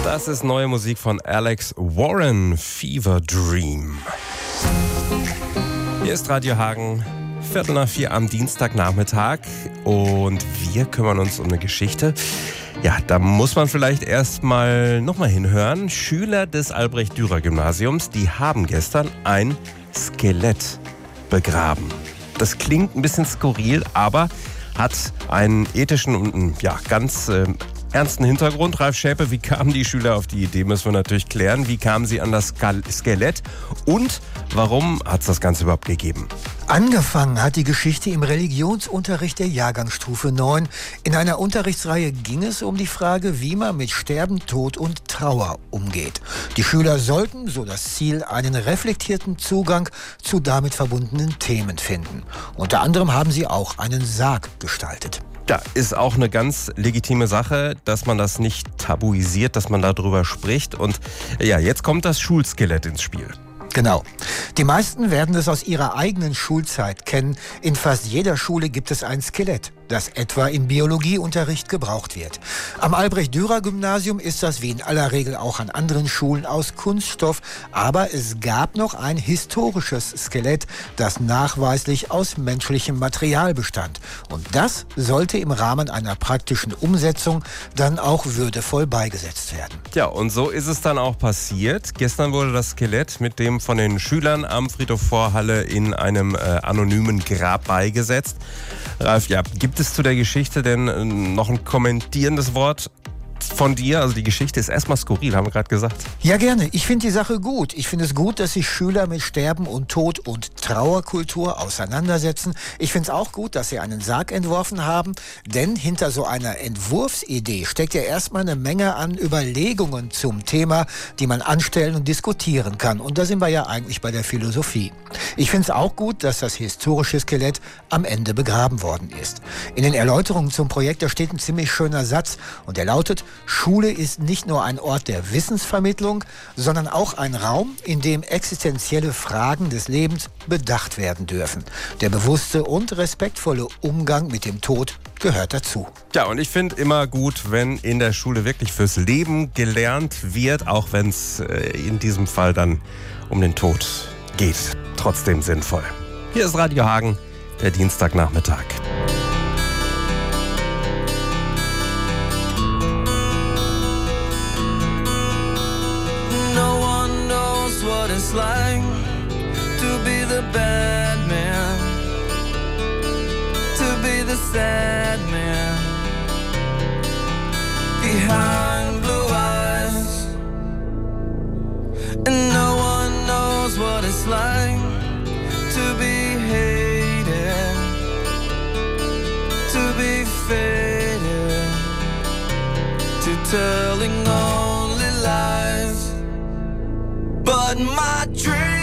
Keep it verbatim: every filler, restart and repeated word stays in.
Das ist neue Musik von Alex Warren, Fever Dream. Hier ist Radio Hagen, Viertel nach vier am Dienstagnachmittag und wir kümmern uns um eine Geschichte. Ja, da muss man vielleicht erstmal nochmal hinhören. Schüler des Albrecht-Dürer-Gymnasiums, die haben gestern ein Skelett begraben. Das klingt ein bisschen skurril, aber hat einen ethischen und ja, ganz äh, ernsten Hintergrund. Ralf Schäpe, wie kamen die Schüler auf die Idee, müssen wir natürlich klären. Wie kamen sie an das Skelett und warum hat es das Ganze überhaupt gegeben? Angefangen hat die Geschichte im Religionsunterricht der Jahrgangsstufe neun. In einer Unterrichtsreihe ging es um die Frage, wie man mit Sterben, Tod und Trauer umgeht. Die Schüler sollten, so das Ziel, einen reflektierten Zugang zu damit verbundenen Themen finden. Unter anderem haben sie auch einen Sarg gestaltet. Ja, ist auch eine ganz legitime Sache, dass man das nicht tabuisiert, dass man darüber spricht. Und ja, jetzt kommt das Schulskelett ins Spiel. Genau. Die meisten werden es aus ihrer eigenen Schulzeit kennen. In fast jeder Schule gibt es ein Skelett, das etwa im Biologieunterricht gebraucht wird. Am Albrecht-Dürer-Gymnasium ist das wie in aller Regel auch an anderen Schulen aus Kunststoff. Aber es gab noch ein historisches Skelett, das nachweislich aus menschlichem Material bestand. Und das sollte im Rahmen einer praktischen Umsetzung dann auch würdevoll beigesetzt werden. Ja, und so ist es dann auch passiert. Gestern wurde das Skelett mit dem von den Schülern am Friedhof Vorhalle in einem äh, anonymen Grab beigesetzt. Ralf, ja, gibt es zu der Geschichte denn äh, noch ein kommentierendes Wort von dir? Also die Geschichte ist erstmal skurril, haben wir gerade gesagt. Ja, gerne. Ich finde die Sache gut. Ich finde es gut, dass sich Schüler mit Sterben und Tod und Trauerkultur auseinandersetzen. Ich finde es auch gut, dass sie einen Sarg entworfen haben, denn hinter so einer Entwurfsidee steckt ja erstmal eine Menge an Überlegungen zum Thema, die man anstellen und diskutieren kann. Und da sind wir ja eigentlich bei der Philosophie. Ich finde es auch gut, dass das historische Skelett am Ende begraben worden ist. In den Erläuterungen zum Projekt, da steht ein ziemlich schöner Satz und der lautet: Schule ist nicht nur ein Ort der Wissensvermittlung, sondern auch ein Raum, in dem existenzielle Fragen des Lebens bedacht werden dürfen. Der bewusste und respektvolle Umgang mit dem Tod gehört dazu. Ja, und ich finde immer gut, wenn in der Schule wirklich fürs Leben gelernt wird, auch wenn es äh, in diesem Fall dann um den Tod geht. Trotzdem sinnvoll. Hier ist Radio Hagen, der Dienstagnachmittag. What it's like to be the bad man, to be the sad man behind blue eyes, and no one knows what it's like to be hated, to be faded, to telling only lies. But my dream